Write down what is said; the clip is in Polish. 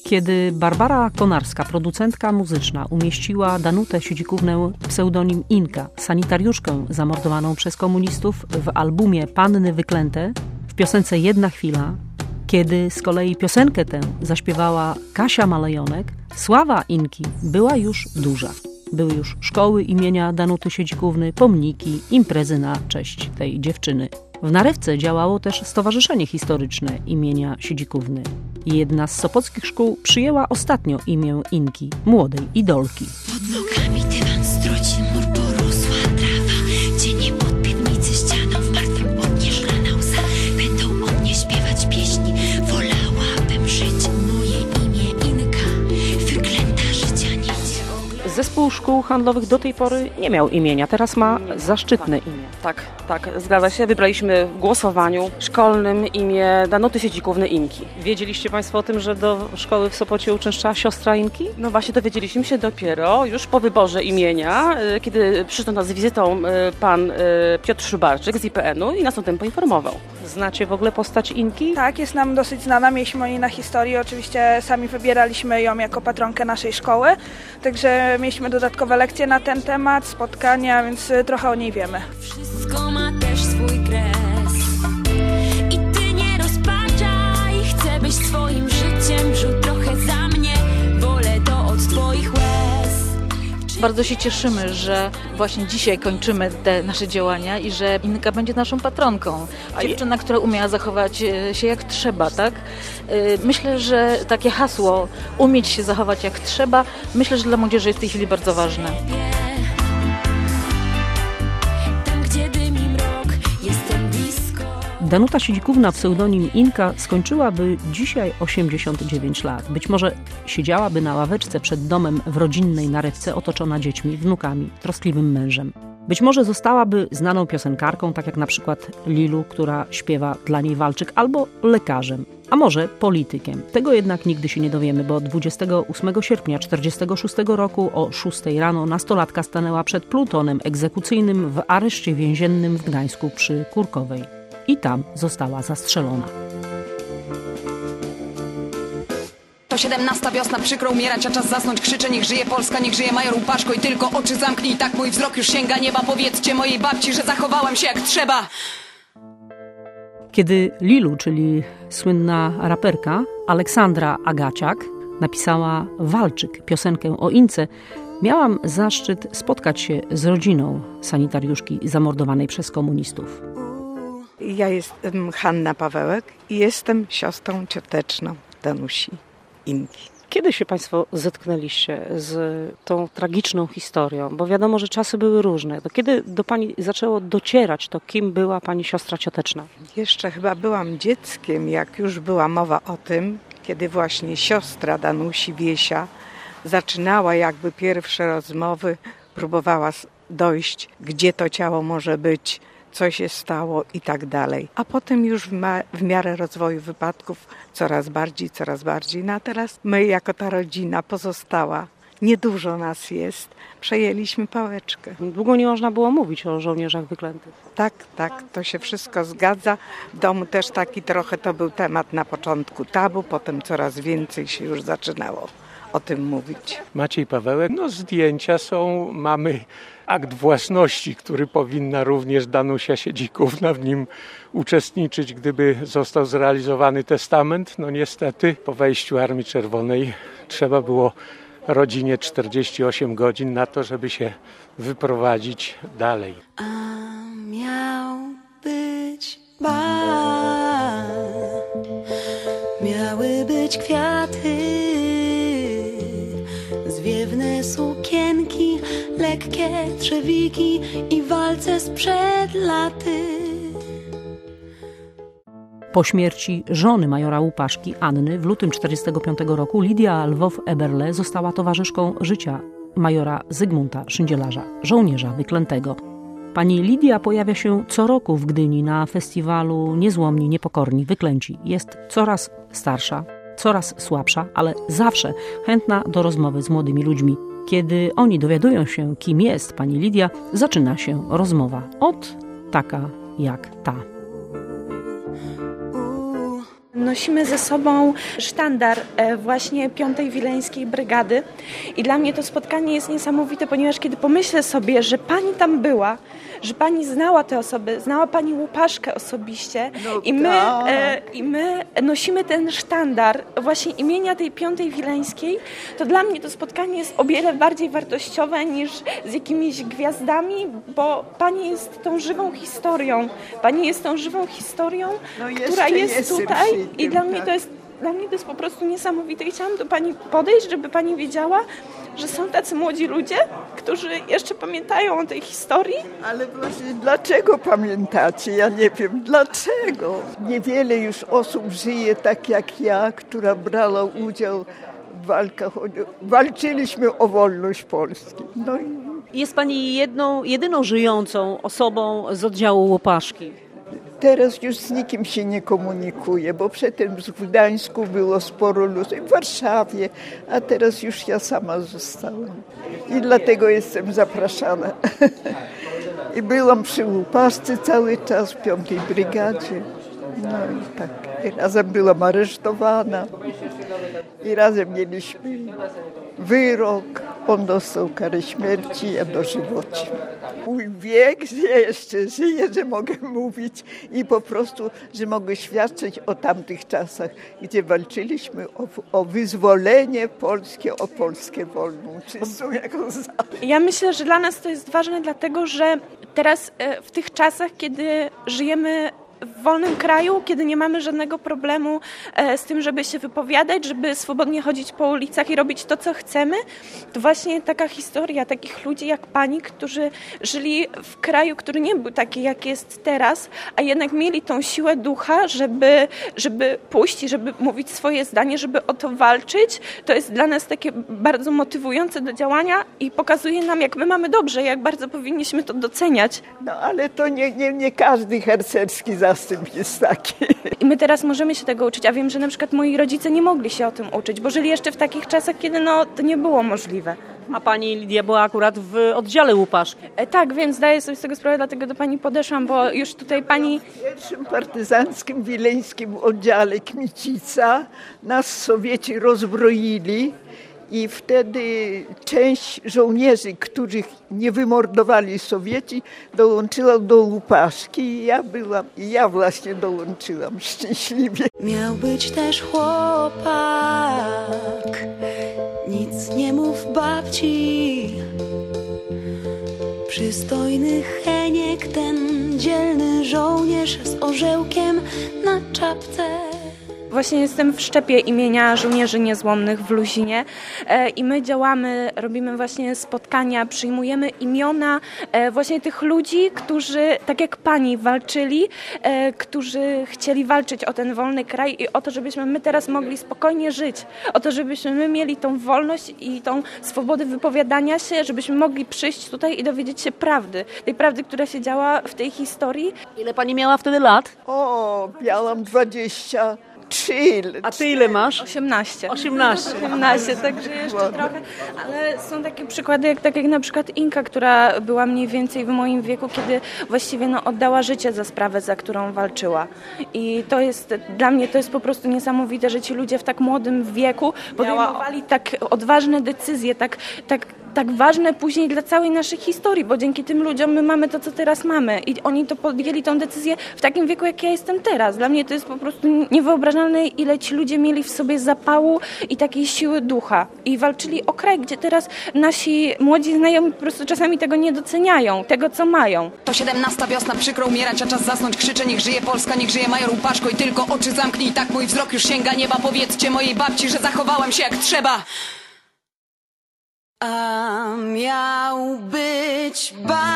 Kiedy Barbara Konarska, producentka muzyczna, umieściła Danutę Siedzikównę, pseudonim Inka, sanitariuszkę zamordowaną przez komunistów, w albumie Panny Wyklęte, w piosence Jedna chwila, kiedy z kolei piosenkę tę zaśpiewała Kasia Malajonek, sława Inki była już duża. Były już szkoły imienia Danuty Siedzikówny, pomniki, imprezy na cześć tej dziewczyny. W Narewce działało też Stowarzyszenie Historyczne imienia Siedzikówny. Jedna z sopockich szkół przyjęła ostatnio imię Inki, młodej idolki. Pod nogami dywan stroci, mur porosła trawa, cienie pod piwnicy ścianą, w martwym płotnie szklana łza. Będą o mnie śpiewać pieśni, wolałabym żyć. Moje imię Inka, wyklęta życia nić. Zespół szkół handlowych do tej pory nie miał imienia, teraz ma zaszczytne imię. Tak, zgadza się. Wybraliśmy w głosowaniu szkolnym imię Danuty Siedzikówny Inki. Wiedzieliście Państwo o tym, że do szkoły w Sopocie uczęszcza siostra Inki? No właśnie dowiedzieliśmy się dopiero już po wyborze imienia, kiedy przyszedł nas z wizytą pan Piotr Szubarczyk z IPN-u i nas o tym poinformował. Znacie w ogóle postać Inki? Tak, jest nam dosyć znana, mieliśmy o niej na historii, oczywiście sami wybieraliśmy ją jako patronkę naszej szkoły, także mieliśmy dodatkowe lekcje na ten temat, spotkania, więc trochę o niej wiemy. Wszystko ma też swój kres i ty nie rozpaczaj, chcę byś swoim życiem żył trochę za mnie, wolę to od twoich łez. Bardzo się cieszymy, że właśnie dzisiaj kończymy te nasze działania i że Inka będzie naszą patronką. Dziewczyna, która umiała zachować się jak trzeba, tak? Myślę, że takie hasło, umieć się zachować jak trzeba, myślę, że dla młodzieży jest w tej chwili bardzo ważne. Danuta Siedzikówna, pseudonim Inka, skończyłaby dzisiaj 89 lat. Być może siedziałaby na ławeczce przed domem w rodzinnej Narewce, otoczona dziećmi, wnukami, troskliwym mężem. Być może zostałaby znaną piosenkarką, tak jak na przykład Lilu, która śpiewa dla niej walczyk, albo lekarzem, a może politykiem. Tego jednak nigdy się nie dowiemy, bo 28 sierpnia 1946 roku o 6 rano nastolatka stanęła przed plutonem egzekucyjnym w areszcie więziennym w Gdańsku przy Kurkowej. I tam została zastrzelona. To 17 wiosna, przykro umierać, a czas zasnąć, krzyczę, niech żyje Polska, niech żyje major Łupaszko i tylko oczy zamknij, tak mój wzrok już sięga nieba, powiedzcie mojej babci, że zachowałem się jak trzeba. Kiedy Lilu, czyli słynna raperka Aleksandra Agaciak, napisała Walczyk, piosenkę o Ince, miałam zaszczyt spotkać się z rodziną sanitariuszki zamordowanej przez komunistów. Ja jestem Hanna Pawełek i jestem siostrą cioteczną Danusi Inki. Kiedy się Państwo zetknęliście z tą tragiczną historią? Bo wiadomo, że czasy były różne. To kiedy do Pani zaczęło docierać to, kim była Pani siostra cioteczna? Jeszcze chyba byłam dzieckiem, jak już była mowa o tym, kiedy właśnie siostra Danusi, Wiesia, zaczynała jakby pierwsze rozmowy, próbowała dojść, gdzie to ciało może być, co się stało i tak dalej. A potem już w miarę rozwoju wypadków coraz bardziej. No a teraz my jako ta rodzina pozostała, niedużo nas jest, przejęliśmy pałeczkę. Długo nie można było mówić o żołnierzach wyklętych. Tak, to się wszystko zgadza. W domu też taki trochę to był temat na początku tabu, potem coraz więcej się już zaczynało o tym mówić. Maciej Pawełek, zdjęcia są, mamy akt własności, który powinna również Danusia Siedzikówna w nim uczestniczyć, gdyby został zrealizowany testament. Niestety po wejściu Armii Czerwonej trzeba było rodzinie 48 godzin na to, żeby się wyprowadzić dalej. A miał być bal, miały być kwiaty, zwiewne sukienki, lekkie trzewiki i walce sprzed laty. Po śmierci żony majora Łupaszki, Anny, w lutym 1945 roku Lidia Lwow-Eberle została towarzyszką życia majora Zygmunta Szyndzielarza, żołnierza wyklętego. Pani Lidia pojawia się co roku w Gdyni na festiwalu Niezłomni, Niepokorni, Wyklęci. Jest coraz starsza, coraz słabsza, ale zawsze chętna do rozmowy z młodymi ludźmi. Kiedy oni dowiadują się, kim jest pani Lidia, zaczyna się rozmowa. Taka jak ta. Nosimy ze sobą sztandar właśnie 5. Wileńskiej Brygady i dla mnie to spotkanie jest niesamowite, ponieważ kiedy pomyślę sobie, że pani tam była, że pani znała te osoby, znała pani Łupaszkę osobiście i my nosimy ten sztandar właśnie imienia tej 5. Wileńskiej, to dla mnie to spotkanie jest o wiele bardziej wartościowe niż z jakimiś gwiazdami, bo pani jest tą żywą historią. Pani jest tą żywą historią, która jest tutaj i dla mnie to jest po prostu niesamowite i chciałam do pani podejść, żeby pani wiedziała, że są tacy młodzi ludzie, którzy jeszcze pamiętają o tej historii. Ale właśnie dlaczego pamiętacie? Ja nie wiem dlaczego. Niewiele już osób żyje tak jak ja, która brała udział w walkach. Walczyliśmy o wolność Polski. Jest pani jedyną żyjącą osobą z oddziału Łupaszki. Teraz już z nikim się nie komunikuję, bo przedtem w Gdańsku było sporo ludzi, w Warszawie, a teraz już ja sama zostałam. I dlatego jestem zapraszana. I byłam przy Łupaszce cały czas w 5. Brygadzie. No i tak. I razem byłam aresztowana. I razem mieliśmy wyrok. On dostał karę śmierci, ja dożywocie. Mój wiek, że jeszcze żyję, że mogę mówić i po prostu, że mogę świadczyć o tamtych czasach, gdzie walczyliśmy o wyzwolenie polskie, o Polskę wolną, czystą jak łza. Ja myślę, że dla nas to jest ważne, dlatego że teraz w tych czasach, kiedy żyjemy w wolnym kraju, kiedy nie mamy żadnego problemu z tym, żeby się wypowiadać, żeby swobodnie chodzić po ulicach i robić to, co chcemy, to właśnie taka historia takich ludzi jak pani, którzy żyli w kraju, który nie był taki, jak jest teraz, a jednak mieli tą siłę ducha, żeby pójść i żeby mówić swoje zdanie, żeby o to walczyć. To jest dla nas takie bardzo motywujące do działania i pokazuje nam, jak my mamy dobrze, jak bardzo powinniśmy to doceniać. No ale to nie każdy harcerski zastęp jest taki. I my teraz możemy się tego uczyć, a wiem, że na przykład moi rodzice nie mogli się o tym uczyć, bo żyli jeszcze w takich czasach, kiedy to nie było możliwe. A pani Lidia była akurat w oddziale Łupaszki. Tak, więc zdaję sobie z tego sprawę, dlatego do pani podeszłam, bo już tutaj pani... W pierwszym partyzanckim wileńskim oddziale Kmicica nas Sowieci rozbroili i wtedy część żołnierzy, których nie wymordowali Sowieci, dołączyła do Łupaszki i ja właśnie dołączyłam szczęśliwie. Miał być też chłopak, nic nie mów babci. Przystojny Heniek, ten dzielny żołnierz z orzełkiem na czapce. Właśnie jestem w szczepie imienia Żołnierzy Niezłomnych w Luzinie i my działamy, robimy właśnie spotkania, przyjmujemy imiona właśnie tych ludzi, którzy tak jak pani walczyli, którzy chcieli walczyć o ten wolny kraj i o to, żebyśmy my teraz mogli spokojnie żyć, o to, żebyśmy my mieli tą wolność i tą swobodę wypowiadania się, żebyśmy mogli przyjść tutaj i dowiedzieć się prawdy, tej prawdy, która się działa w tej historii. Ile pani miała wtedy lat? Miałam 23. A ty ile masz? 18. 18, także jeszcze trochę. Ale są takie przykłady, jak na przykład Inka, która była mniej więcej w moim wieku, kiedy właściwie oddała życie za sprawę, za którą walczyła. I to jest, dla mnie to jest po prostu niesamowite, że ci ludzie w tak młodym wieku podejmowali tak odważne decyzje, tak ważne później dla całej naszej historii, bo dzięki tym ludziom my mamy to, co teraz mamy. I oni to podjęli tą decyzję w takim wieku, jak ja jestem teraz. Dla mnie to jest po prostu niewyobrażalne, ile ci ludzie mieli w sobie zapału i takiej siły ducha. I walczyli o kraj, gdzie teraz nasi młodzi znajomi po prostu czasami tego nie doceniają, tego, co mają. To 17 wiosna, przykro umierać, a czas zasnąć, krzyczę, niech żyje Polska, niech żyje major Łupaszko i tylko oczy zamknij, tak mój wzrok już sięga nieba, powiedzcie mojej babci, że zachowałam się jak trzeba. A miał być